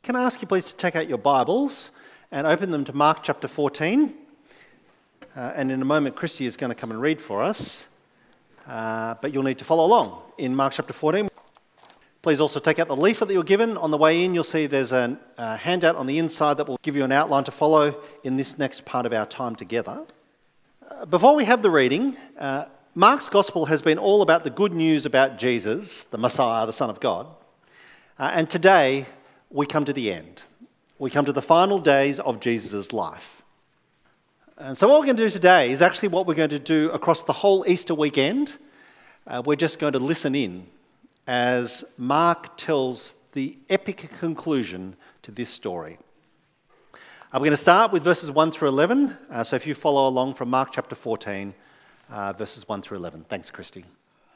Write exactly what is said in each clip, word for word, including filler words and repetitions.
Can I ask you please to take out your Bibles and open them to Mark chapter fourteen? Uh, and in a moment, Christy is going to come and read for us. Uh, but you'll need to follow along in Mark chapter fourteen. Please also take out the leaflet that you're given. On the way in, you'll see there's a uh, handout on the inside that will give you an outline to follow in this next part of our time together. Uh, before we have the reading, uh, Mark's gospel has been all about the good news about Jesus, the Messiah, the Son of God. Uh, and today, we come to the end. We come to the final days of Jesus' life. And so what we're going to do today is actually what we're going to do across the whole Easter weekend. Uh, we're just going to listen in as Mark tells the epic conclusion to this story. Uh, we're going to start with verses one through eleven. Uh, so if you follow along from Mark chapter fourteen, uh, verses one through eleven. Thanks, Christy.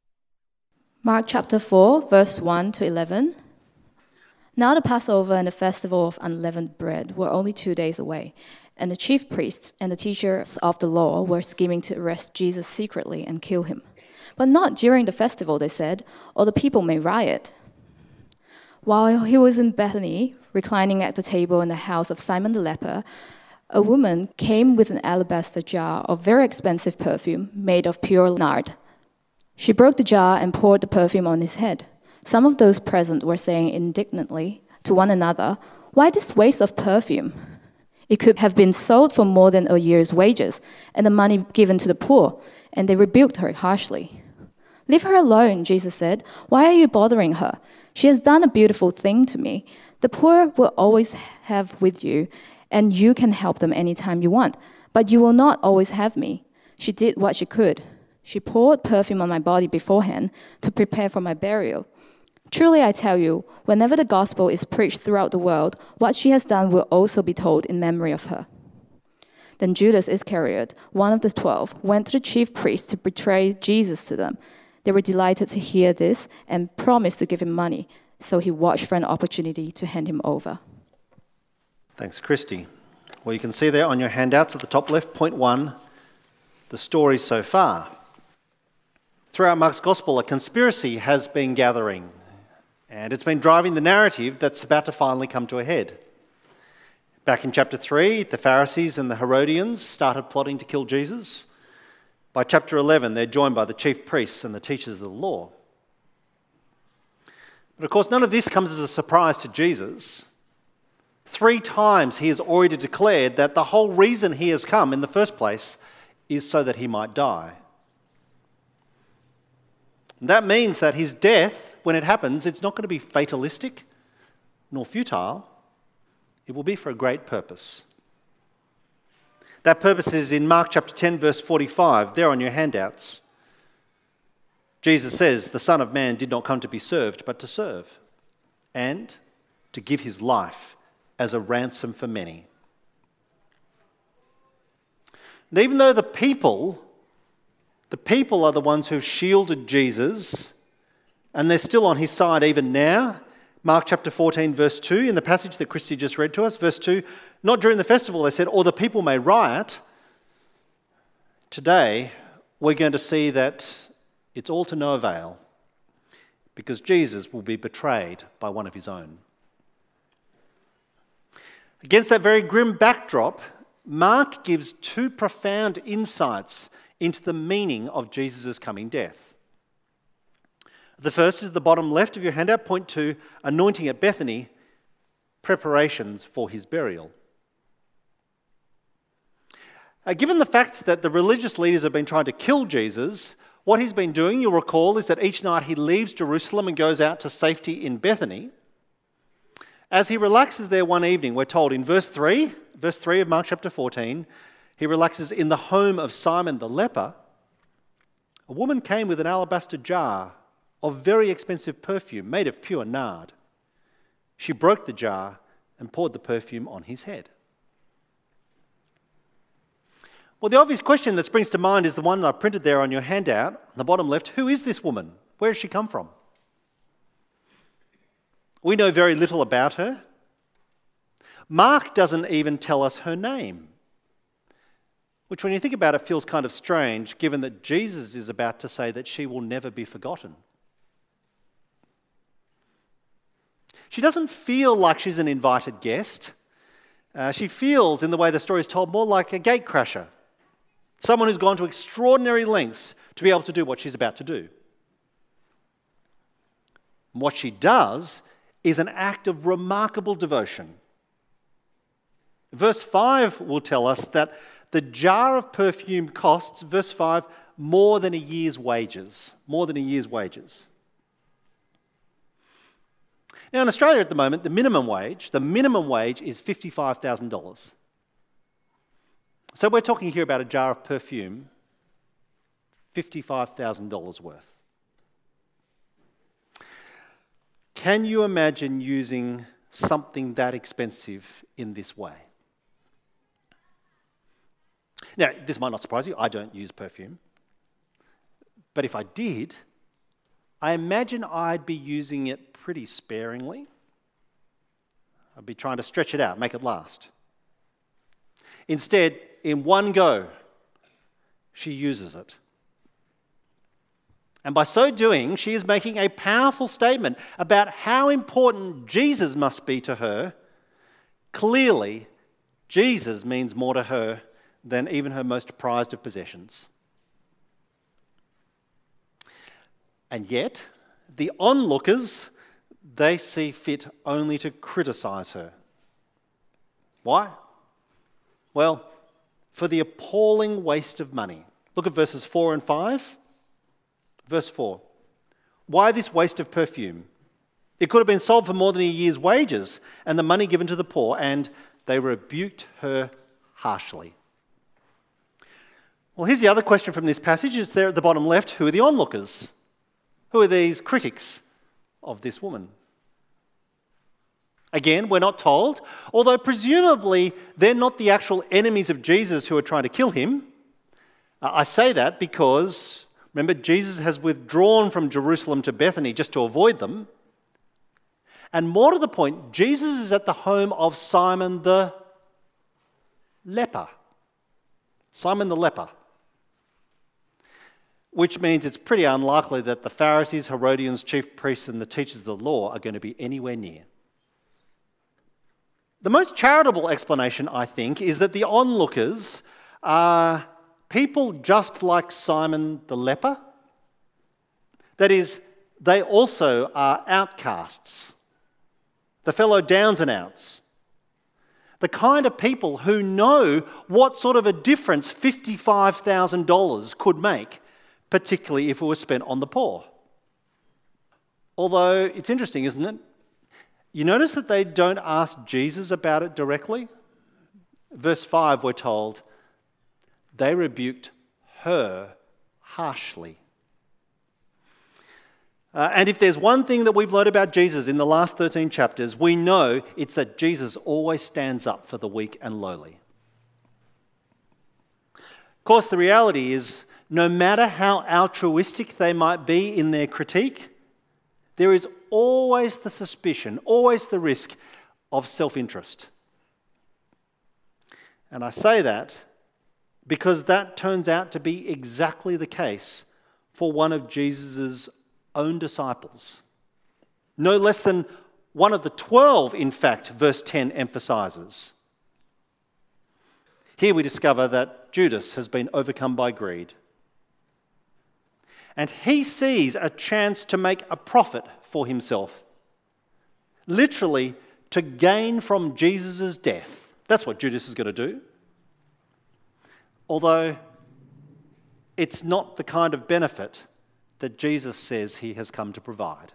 Mark chapter four, verse one to eleven. Now the Passover and the festival of unleavened bread were only two days away, and the chief priests and the teachers of the law were scheming to arrest Jesus secretly and kill him. But not during the festival, they said, or the people may riot. While he was in Bethany, reclining at the table in the house of Simon the leper, a woman came with an alabaster jar of very expensive perfume made of pure nard. She broke the jar and poured the perfume on his head. Some of those present were saying indignantly to one another, "Why this waste of perfume? It could have been sold for more than a year's wages and the money given to the poor." And they rebuked her harshly. "Leave her alone," Jesus said. "Why are you bothering her? She has done a beautiful thing to me. The poor will always have with you, and you can help them anytime you want. But you will not always have me." She did what she could. She poured perfume on my body beforehand to prepare for my burial. Truly, I tell you, whenever the gospel is preached throughout the world, what she has done will also be told in memory of her. Then Judas Iscariot, one of the twelve, went to the chief priests to betray Jesus to them. They were delighted to hear this and promised to give him money, so he watched for an opportunity to hand him over. Thanks, Christy. Well, you can see there on your handouts at the top left, point one, the story so far. Throughout Mark's gospel, a conspiracy has been gathering. And it's been driving the narrative that's about to finally come to a head. Back in chapter three, the Pharisees and the Herodians started plotting to kill Jesus. By chapter eleven, they're joined by the chief priests and the teachers of the law. But of course, none of this comes as a surprise to Jesus. Three times he has already declared that the whole reason he has come in the first place is so that he might die. And that means that his death, when it happens, it's not going to be fatalistic nor futile. It will be for a great purpose. That purpose is in Mark chapter ten, verse forty-five, there on your handouts. Jesus says, "The Son of Man did not come to be served, but to serve, and to give his life as a ransom for many." And even though the people The people are the ones who've shielded Jesus, and they're still on his side even now. Mark chapter fourteen, verse two, in the passage that Christy just read to us, verse two, not during the festival, they said, or the people may riot. Today, we're going to see that it's all to no avail, because Jesus will be betrayed by one of his own. Against that very grim backdrop, Mark gives two profound insights into the meaning of Jesus' coming death. The first is at the bottom left of your handout, point two, anointing at Bethany, preparations for his burial. Uh, given the fact that the religious leaders have been trying to kill Jesus, what he's been doing, you'll recall, is that each night he leaves Jerusalem and goes out to safety in Bethany. As he relaxes there one evening, we're told in verse three, verse three of Mark chapter fourteen, he relaxes in the home of Simon the leper. A woman came with an alabaster jar of very expensive perfume made of pure nard. She broke the jar and poured the perfume on his head. Well, the obvious question that springs to mind is the one I printed there on your handout, on the bottom left. Who is this woman? Where has she come from? We know very little about her. Mark doesn't even tell us her name, which when you think about it feels kind of strange, given that Jesus is about to say that she will never be forgotten. She doesn't feel like she's an invited guest. Uh, she feels, in the way the story is told, more like a gatecrasher, someone who's gone to extraordinary lengths to be able to do what she's about to do. And what she does is an act of remarkable devotion. Verse five will tell us that the jar of perfume costs, verse five, more than a year's wages. More than a year's wages. Now in Australia at the moment, the minimum wage, the minimum wage is fifty-five thousand dollars. So we're talking here about a jar of perfume, fifty-five thousand dollars worth. Can you imagine using something that expensive in this way? Now, this might not surprise you. I don't use perfume. But if I did, I imagine I'd be using it pretty sparingly. I'd be trying to stretch it out, make it last. Instead, in one go, she uses it. And by so doing, she is making a powerful statement about how important Jesus must be to her. Clearly, Jesus means more to her than even her most prized of possessions. And yet, the onlookers, they see fit only to criticise her. Why? Well, for the appalling waste of money. Look at verses four and five. Verse four. Why this waste of perfume? It could have been sold for more than a year's wages and the money given to the poor, and they rebuked her harshly. Well, here's the other question from this passage. It's there at the bottom left. Who are the onlookers? Who are these critics of this woman? Again, we're not told, although presumably they're not the actual enemies of Jesus who are trying to kill him. Uh, I say that because, remember, Jesus has withdrawn from Jerusalem to Bethany just to avoid them. And more to the point, Jesus is at the home of Simon the leper. Simon the leper. Which means it's pretty unlikely that the Pharisees, Herodians, chief priests, and the teachers of the law are going to be anywhere near. The most charitable explanation, I think, is that the onlookers are people just like Simon the leper. That is, they also are outcasts, the fellow downs and outs, the kind of people who know what sort of a difference fifty-five thousand dollars could make, particularly if it was spent on the poor. Although it's interesting, isn't it? You notice that they don't ask Jesus about it directly. Verse five, we're told, they rebuked her harshly. Uh, and if there's one thing that we've learned about Jesus in the last thirteen chapters, we know it's that Jesus always stands up for the weak and lowly. Of course, the reality is, no matter how altruistic they might be in their critique, there is always the suspicion, always the risk of self-interest. And I say that because that turns out to be exactly the case for one of Jesus' own disciples. No less than one of the twelve, in fact, verse ten emphasises. Here we discover that Judas has been overcome by greed. And he sees a chance to make a profit for himself. Literally, to gain from Jesus' death. That's what Judas is going to do. Although, it's not the kind of benefit that Jesus says he has come to provide.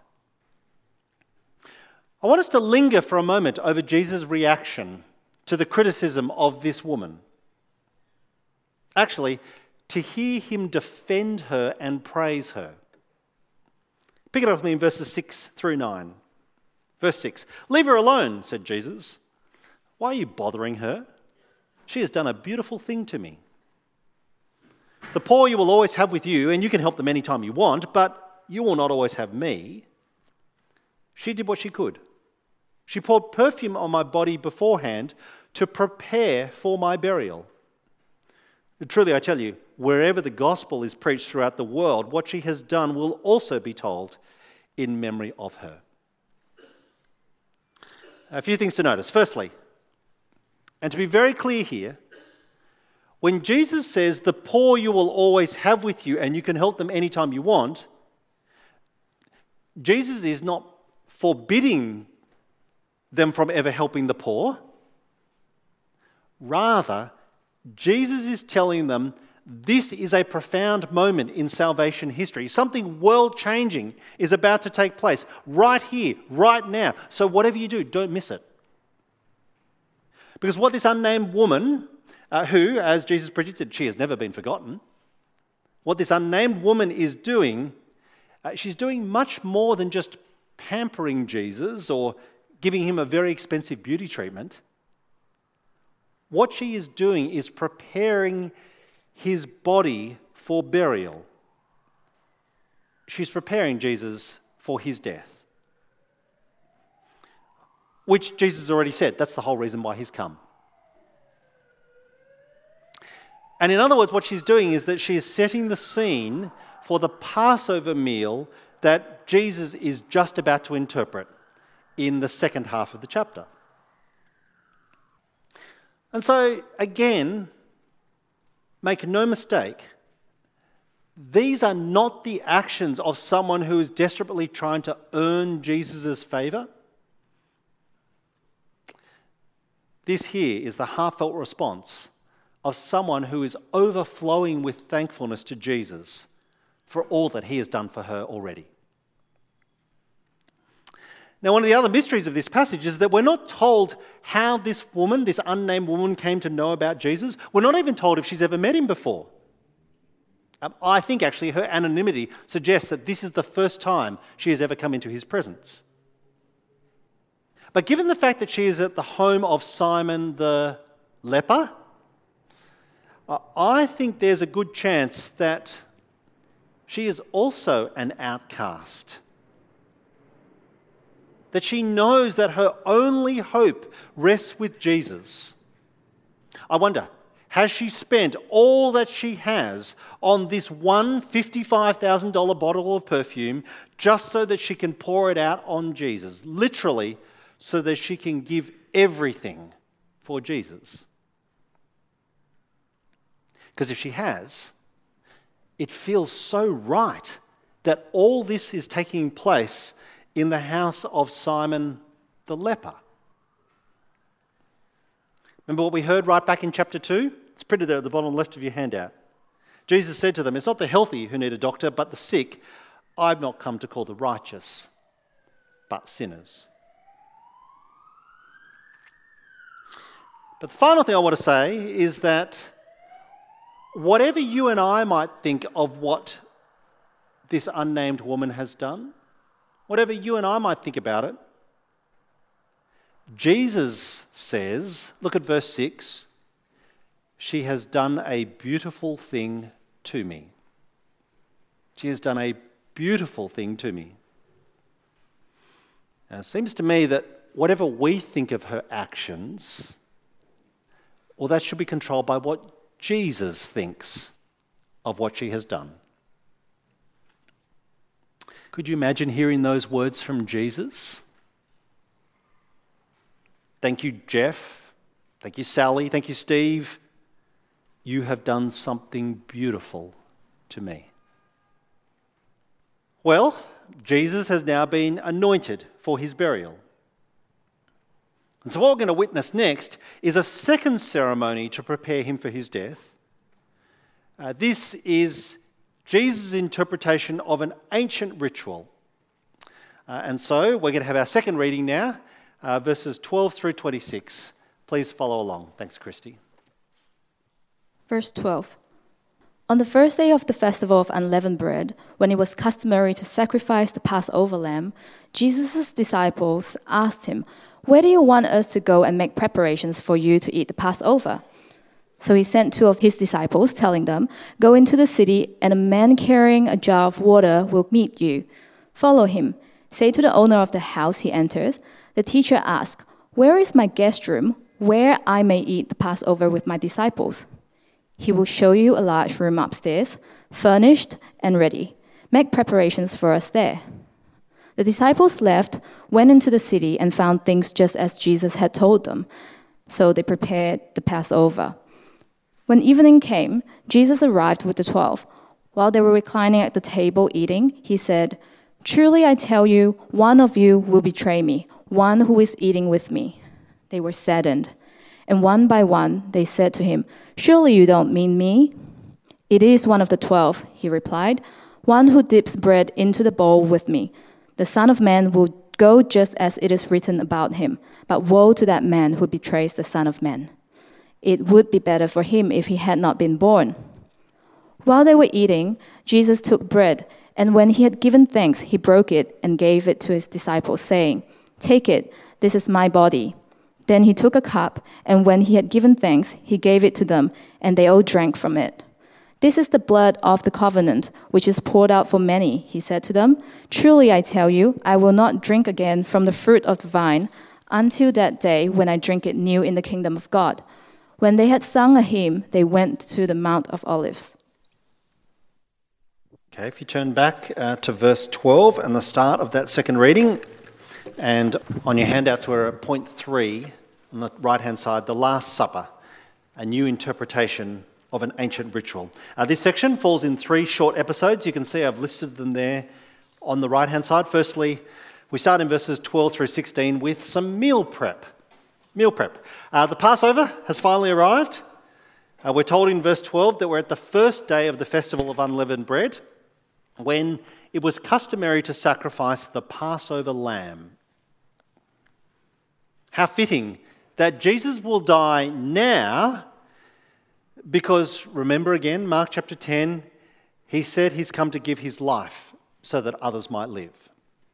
I want us to linger for a moment over Jesus' reaction to the criticism of this woman. Actually, to hear him defend her and praise her. Pick it up with me in verses six through nine. Verse six, "Leave her alone," said Jesus. "Why are you bothering her? She has done a beautiful thing to me. The poor you will always have with you, and you can help them anytime you want, but you will not always have me. She did what she could. She poured perfume on my body beforehand to prepare for my burial. Truly, I tell you, wherever the gospel is preached throughout the world, what she has done will also be told in memory of her." A few things to notice. Firstly, and to be very clear here, when Jesus says the poor you will always have with you and you can help them anytime you want, Jesus is not forbidding them from ever helping the poor. Rather, Jesus is telling them this is a profound moment in salvation history. Something world-changing is about to take place right here, right now. So whatever you do, don't miss it. Because what this unnamed woman, uh, who, as Jesus predicted, she has never been forgotten, what this unnamed woman is doing, uh, she's doing much more than just pampering Jesus or giving him a very expensive beauty treatment. What she is doing is preparing his body for burial. She's preparing Jesus for his death. Which Jesus already said, that's the whole reason why he's come. And in other words, what she's doing is that she is setting the scene for the Passover meal that Jesus is just about to interpret in the second half of the chapter. And so, again, make no mistake, these are not the actions of someone who is desperately trying to earn Jesus' favour. This here is the heartfelt response of someone who is overflowing with thankfulness to Jesus for all that he has done for her already. Now, one of the other mysteries of this passage is that we're not told how this woman, this unnamed woman, came to know about Jesus. We're not even told if she's ever met him before. Um, I think actually her anonymity suggests that this is the first time she has ever come into his presence. But given the fact that she is at the home of Simon the leper, uh, I think there's a good chance that she is also an outcast. That she knows that her only hope rests with Jesus. I wonder, has she spent all that she has on this one fifty-five thousand dollars bottle of perfume just so that she can pour it out on Jesus? Literally, so that she can give everything for Jesus. Because if she has, it feels so right that all this is taking place in the house of Simon the leper. Remember what we heard right back in chapter two? It's printed there at the bottom left of your handout. Jesus said to them, it's not the healthy who need a doctor, but the sick. I've not come to call the righteous, but sinners. But the final thing I want to say is that whatever you and I might think of what this unnamed woman has done, whatever you and I might think about it, Jesus says, look at verse six, she has done a beautiful thing to me. She has done a beautiful thing to me. Now, it seems to me that whatever we think of her actions, well, that should be controlled by what Jesus thinks of what she has done. Could you imagine hearing those words from Jesus? Thank you, Jeff. Thank you, Sally. Thank you, Steve. You have done something beautiful to me. Well, Jesus has now been anointed for his burial. And so what we're going to witness next is a second ceremony to prepare him for his death. Uh, this is Jesus' interpretation of an ancient ritual. Uh, and so we're going to have our second reading now, uh, verses twelve through twenty-six. Please follow along. Thanks, Christy. Verse twelve. On the first day of the festival of unleavened bread, when it was customary to sacrifice the Passover lamb, Jesus' disciples asked him, "Where do you want us to go and make preparations for you to eat the Passover?" So he sent two of his disciples, telling them, "Go into the city, and a man carrying a jar of water will meet you. Follow him. Say to the owner of the house he enters, 'The teacher asks, where is my guest room, where I may eat the Passover with my disciples?' He will show you a large room upstairs, furnished and ready. Make preparations for us there." The disciples left, went into the city, and found things just as Jesus had told them. So they prepared the Passover. When evening came, Jesus arrived with the twelve. While they were reclining at the table eating, he said, "Truly I tell you, one of you will betray me, one who is eating with me." They were saddened. And one by one they said to him, "Surely you don't mean me?" "It is one of the twelve," he replied, "one who dips bread into the bowl with me. The Son of Man will go just as it is written about him, but woe to that man who betrays the Son of Man. It would be better for him if he had not been born." While they were eating, Jesus took bread, and when he had given thanks, he broke it and gave it to his disciples, saying, "Take it, this is my body." Then he took a cup, and when he had given thanks, he gave it to them, and they all drank from it. "This is the blood of the covenant, which is poured out for many," he said to them. "Truly I tell you, I will not drink again from the fruit of the vine until that day when I drink it new in the kingdom of God." When they had sung a hymn, they went to the Mount of Olives. Okay, if you turn back uh, to verse twelve and the start of that second reading, and on your handouts we're at point three on the right-hand side, the Last Supper, a new interpretation of an ancient ritual. Uh, this section falls in three short episodes. You can see I've listed them there on the right-hand side. Firstly, we start in verses twelve through sixteen with some meal prep. Meal prep. Uh, the Passover has finally arrived. Uh, we're told in verse twelve that we're at the first day of the Festival of Unleavened Bread, when it was customary to sacrifice the Passover lamb. How fitting that Jesus will die now, because remember again, Mark chapter ten, he said he's come to give his life so that others might live.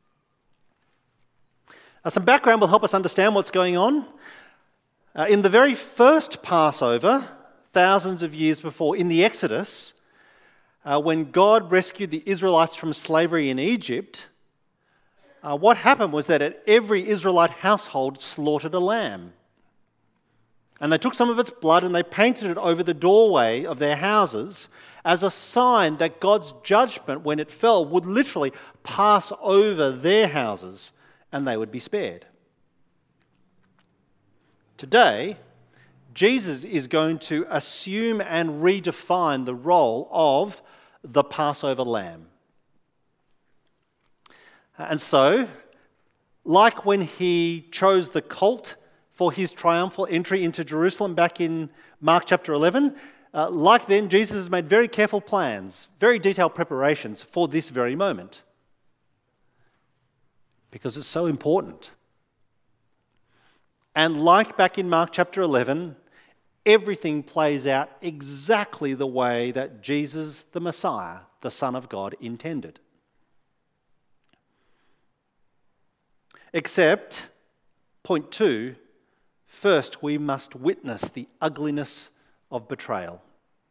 Now, some background will help us understand what's going on. Uh, in the very first Passover, thousands of years before, in the Exodus, uh, when God rescued the Israelites from slavery in Egypt, uh, what happened was that at every Israelite household slaughtered a lamb. And they took some of its blood and they painted it over the doorway of their houses as a sign that God's judgment, when it fell, would literally pass over their houses and they would be spared. Today, Jesus is going to assume and redefine the role of the Passover lamb. And so, like when he chose the colt for his triumphal entry into Jerusalem back in Mark chapter eleven, uh, like then, Jesus has made very careful plans, very detailed preparations for this very moment. Because it's so important. And like back in Mark chapter eleven, everything plays out exactly the way that Jesus, the Messiah, the Son of God, intended. Except, point two, first we must witness the ugliness of betrayal.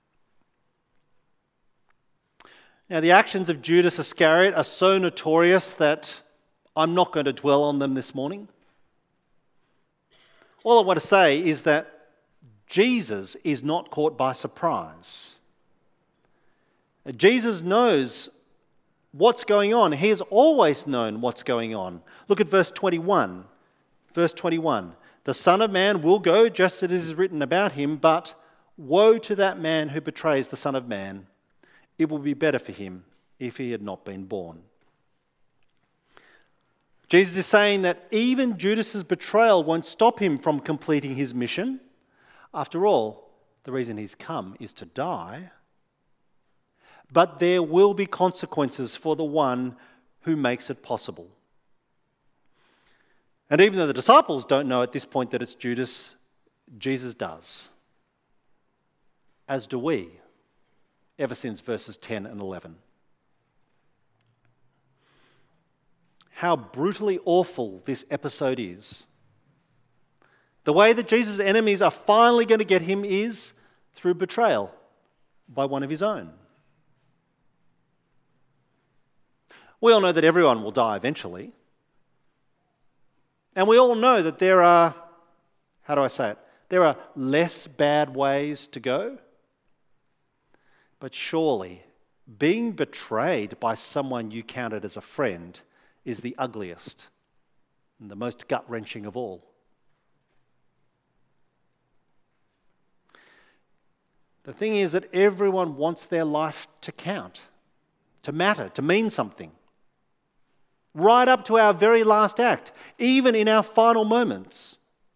Now, the actions of Judas Iscariot are so notorious that I'm not going to dwell on them this morning. All I want to say is that Jesus is not caught by surprise. Jesus knows what's going on. He has always known what's going on. Look at verse twenty-one. Verse twenty-one. The Son of Man will go just as it is written about him, but woe to that man who betrays the Son of Man. It will be better for him if he had not been born. Jesus is saying that even Judas's betrayal won't stop him from completing his mission. After all, the reason he's come is to die. But there will be consequences for the one who makes it possible. And even though the disciples don't know at this point that it's Judas, Jesus does. As do we, ever since verses ten and eleven. How brutally awful this episode is. The way that Jesus' enemies are finally going to get him is through betrayal by one of his own. We all know that everyone will die eventually. And we all know that there are, how do I say it? There are less bad ways to go. But surely, being betrayed by someone you counted as a friend is the ugliest and the most gut-wrenching of all. The thing is that everyone wants their life to count, to matter, to mean something. Right up to our very last act, even in our final moments.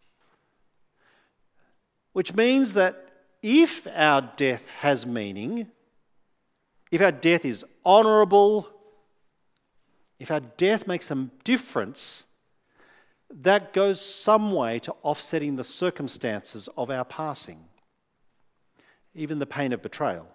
Which means that if our death has meaning, if our death is honourable, if our death makes a difference, that goes some way to offsetting the circumstances of our passing, even the pain of betrayal.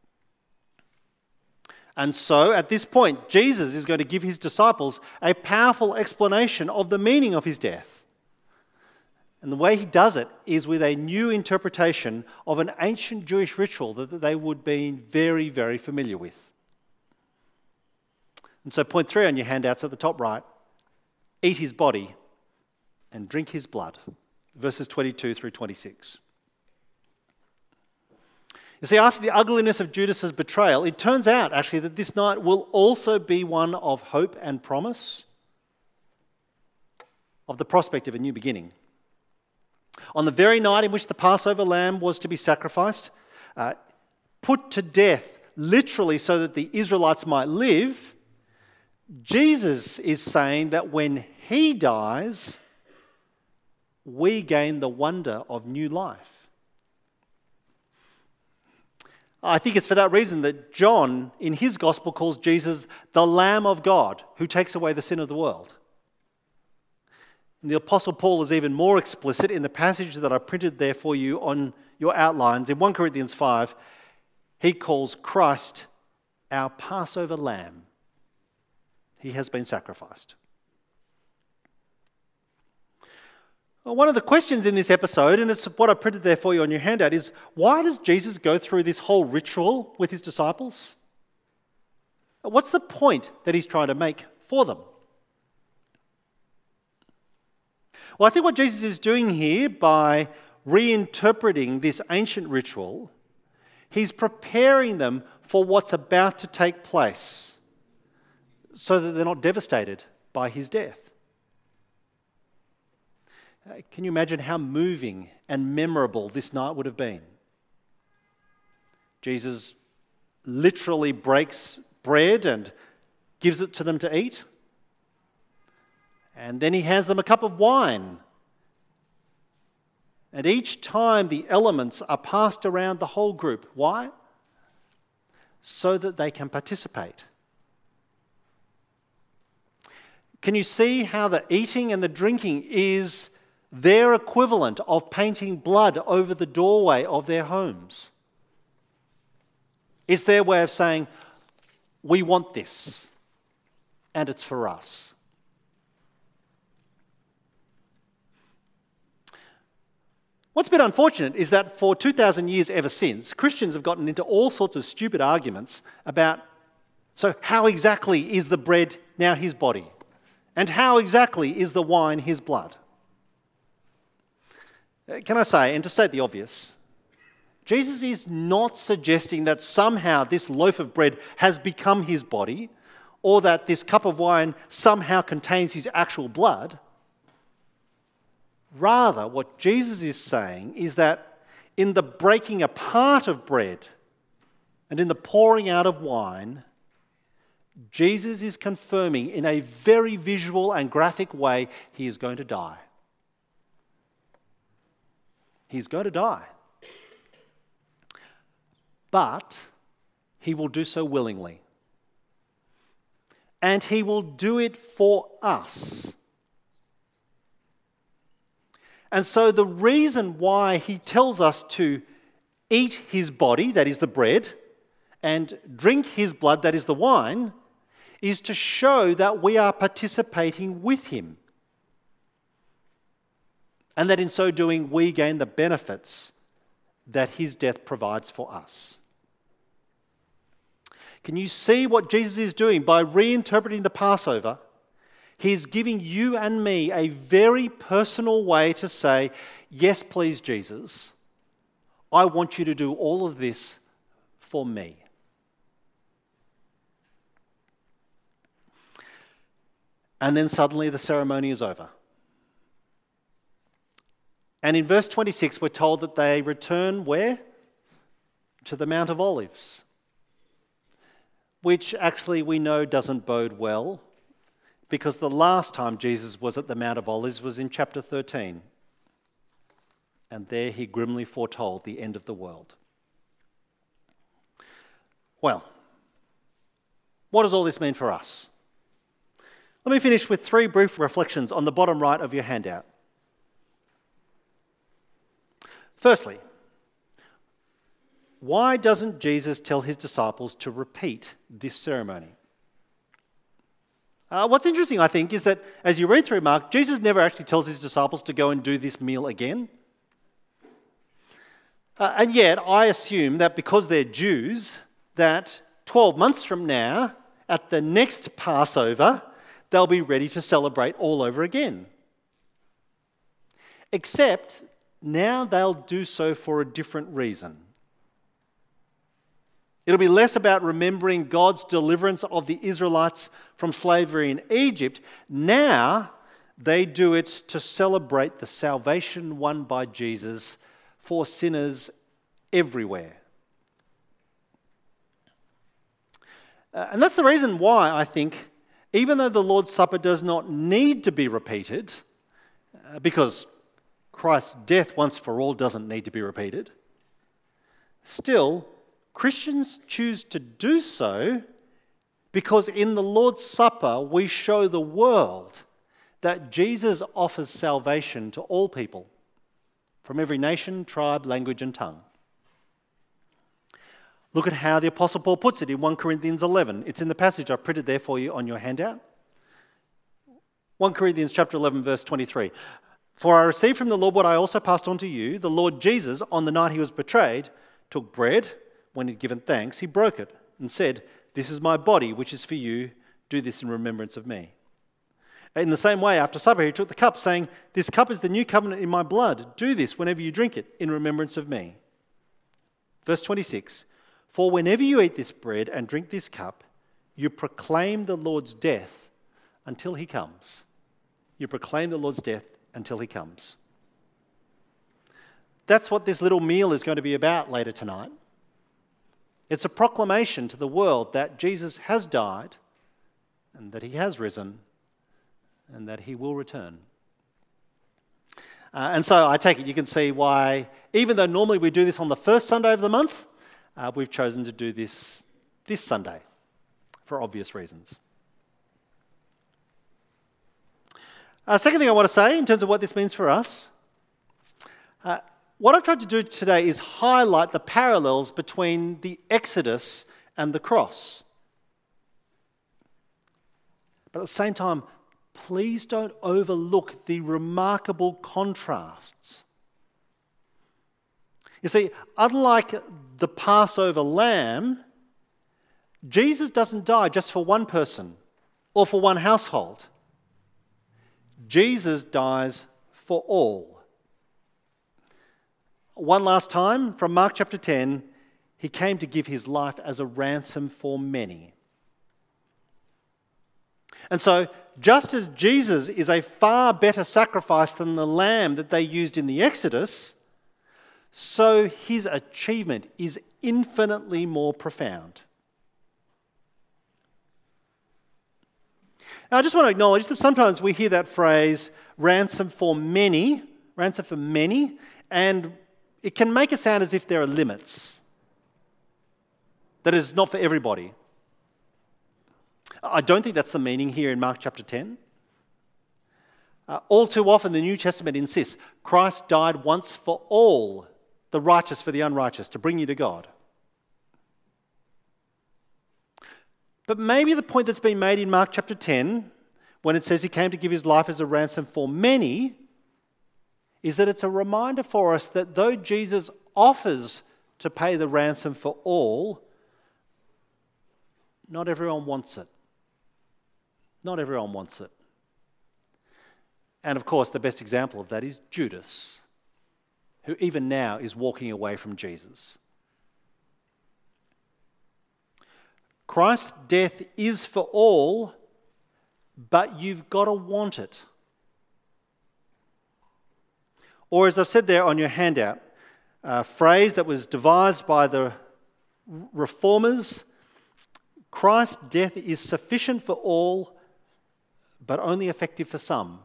And so, at this point, Jesus is going to give his disciples a powerful explanation of the meaning of his death. And the way he does it is with a new interpretation of an ancient Jewish ritual that they would be very, very familiar with. And so, point three on your handouts at the top right, eat his body and drink his blood, verses twenty-two through twenty-six. You see, after the ugliness of Judas's betrayal, it turns out actually that this night will also be one of hope and promise, of the prospect of a new beginning. On the very night in which the Passover lamb was to be sacrificed, uh, put to death literally so that the Israelites might live, Jesus is saying that when he dies, we gain the wonder of new life. I think it's for that reason that John, in his gospel, calls Jesus the Lamb of God who takes away the sin of the world. And the Apostle Paul is even more explicit in the passage that I printed there for you on your outlines. In First Corinthians five, he calls Christ our Passover lamb. He has been sacrificed. Well, one of the questions in this episode, and it's what I printed there for you on your handout, is why does Jesus go through this whole ritual with his disciples? What's the point that he's trying to make for them? Well, I think what Jesus is doing here by reinterpreting this ancient ritual, he's preparing them for what's about to take place so that they're not devastated by his death. Can you imagine how moving and memorable this night would have been? Jesus literally breaks bread and gives it to them to eat. And then he hands them a cup of wine. And each time the elements are passed around the whole group. Why? So that they can participate. Can you see how the eating and the drinking is their equivalent of painting blood over the doorway of their homes? It's their way of saying, we want this, and it's for us. What's been unfortunate is that for two thousand years ever since, Christians have gotten into all sorts of stupid arguments about, so how exactly is the bread now his body? And how exactly is the wine his blood? Can I say, and to state the obvious, Jesus is not suggesting that somehow this loaf of bread has become his body, or that this cup of wine somehow contains his actual blood. Rather, what Jesus is saying is that in the breaking apart of bread and in the pouring out of wine, Jesus is confirming in a very visual and graphic way he is going to die. He's going to die. But he will do so willingly. And he will do it for us. And so the reason why he tells us to eat his body, that is the bread, and drink his blood, that is the wine, is to show that we are participating with him. And that in so doing, we gain the benefits that his death provides for us. Can you see what Jesus is doing by reinterpreting the Passover? He's giving you and me a very personal way to say, yes, please, Jesus, I want you to do all of this for me. And then suddenly the ceremony is over. And in verse twenty-six, we're told that they return where? To the Mount of Olives, which actually we know doesn't bode well, because the last time Jesus was at the Mount of Olives was in chapter thirteen. And there he grimly foretold the end of the world. Well, what does all this mean for us? Let me finish with three brief reflections on the bottom right of your handout. Firstly, why doesn't Jesus tell his disciples to repeat this ceremony? Uh, what's interesting, I think, is that as you read through Mark, Jesus never actually tells his disciples to go and do this meal again. Uh, and yet, I assume that because they're Jews, that twelve months from now, at the next Passover, they'll be ready to celebrate all over again. Except now they'll do so for a different reason. It'll be less about remembering God's deliverance of the Israelites from slavery in Egypt. Now they do it to celebrate the salvation won by Jesus for sinners everywhere. Uh, and that's the reason why I think, even though the Lord's Supper does not need to be repeated, uh, because Christ's death once for all doesn't need to be repeated, still, Christians choose to do so because in the Lord's Supper we show the world that Jesus offers salvation to all people from every nation, tribe, language and tongue. Look at how the Apostle Paul puts it in First Corinthians eleven. It's in the passage I've printed there for you on your handout. First Corinthians chapter eleven, verse twenty-three. For I received from the Lord what I also passed on to you. The Lord Jesus, on the night he was betrayed, took bread. When he'd given thanks, he broke it and said, "This is my body, which is for you. Do this in remembrance of me." In the same way, after supper, he took the cup, saying, "This cup is the new covenant in my blood. Do this whenever you drink it in remembrance of me." Verse twenty-six. For whenever you eat this bread and drink this cup, you proclaim the Lord's death until he comes. You proclaim the Lord's death until he comes. That's what this little meal is going to be about later tonight. It's a proclamation to the world that Jesus has died and that he has risen and that he will return. Uh, and so I take it you can see why, even though normally we do this on the first Sunday of the month, uh, we've chosen to do this this Sunday for obvious reasons. Uh, second thing I want to say in terms of what this means for us, uh, what I've tried to do today is highlight the parallels between the Exodus and the cross. But at the same time, please don't overlook the remarkable contrasts. You see, unlike the Passover lamb, Jesus doesn't die just for one person or for one household. Jesus dies for all. One last time, from Mark chapter ten, he came to give his life as a ransom for many. And so, just as Jesus is a far better sacrifice than the lamb that they used in the Exodus, so his achievement is infinitely more profound. Now, I just want to acknowledge that sometimes we hear that phrase, ransom for many, ransom for many, and it can make it sound as if there are limits. That is not for everybody. I don't think that's the meaning here in Mark chapter ten. Uh, all too often the New Testament insists Christ died once for all, the righteous for the unrighteous, to bring you to God. But maybe the point that's been made in Mark chapter ten, when it says he came to give his life as a ransom for many, is that it's a reminder for us that though Jesus offers to pay the ransom for all, not everyone wants it. Not everyone wants it. And of course, the best example of that is Judas, who even now is walking away from Jesus. Christ's death is for all, but you've got to want it. Or as I've said there on your handout, a phrase that was devised by the reformers, Christ's death is sufficient for all, but only effective for some.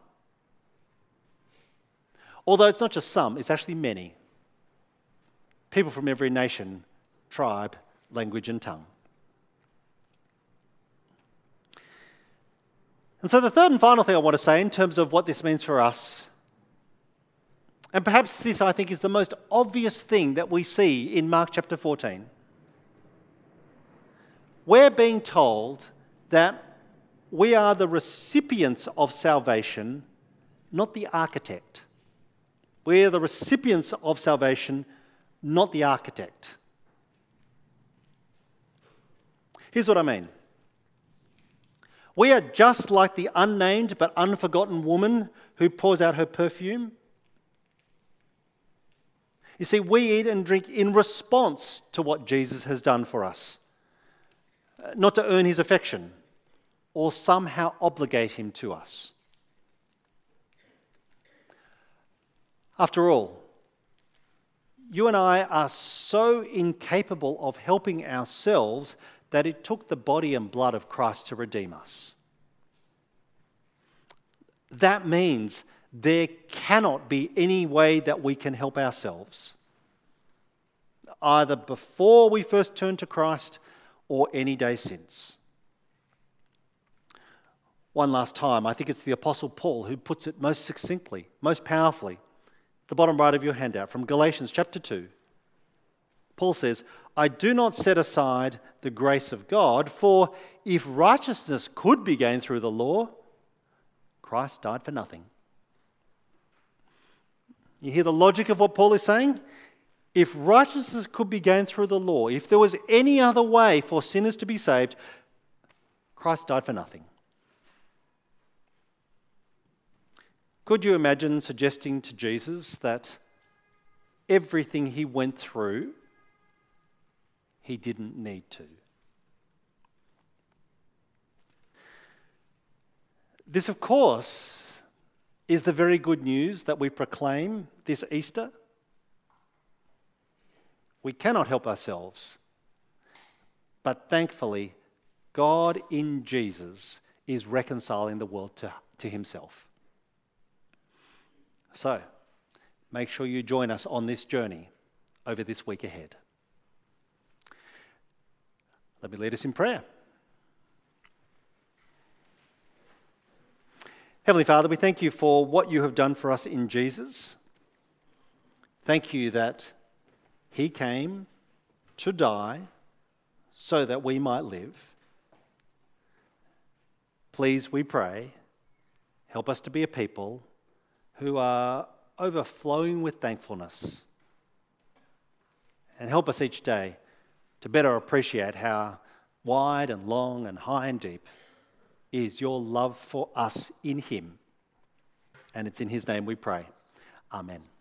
Although it's not just some, it's actually many. People from every nation, tribe, language and tongue. And so the third and final thing I want to say in terms of what this means for us, and perhaps this I think is the most obvious thing that we see in Mark chapter fourteen. We're being told that we are the recipients of salvation, not the architect. We're the recipients of salvation, not the architect. Here's what I mean. We are just like the unnamed but unforgotten woman who pours out her perfume. You see, we eat and drink in response to what Jesus has done for us, not to earn his affection or somehow obligate him to us. After all, you and I are so incapable of helping ourselves that it took the body and blood of Christ to redeem us. That means there cannot be any way that we can help ourselves, either before we first turned to Christ or any day since. One last time, I think it's the Apostle Paul who puts it most succinctly, most powerfully. The bottom right of your handout from Galatians chapter two. Paul says, I do not set aside the grace of God, for if righteousness could be gained through the law, Christ died for nothing. You hear the logic of what Paul is saying? If righteousness could be gained through the law, if there was any other way for sinners to be saved, Christ died for nothing. Could you imagine suggesting to Jesus that everything he went through, he didn't need to? This, of course, is the very good news that we proclaim this Easter. We cannot help ourselves, but thankfully, God in Jesus is reconciling the world to, to himself. So, make sure you join us on this journey over this week ahead. Let me lead us in prayer. Heavenly Father, we thank you for what you have done for us in Jesus. Thank you that he came to die so that we might live. Please, we pray, help us to be a people who are overflowing with thankfulness, and help us each day to better appreciate how wide and long and high and deep is your love for us in him. And it's in his name we pray. Amen.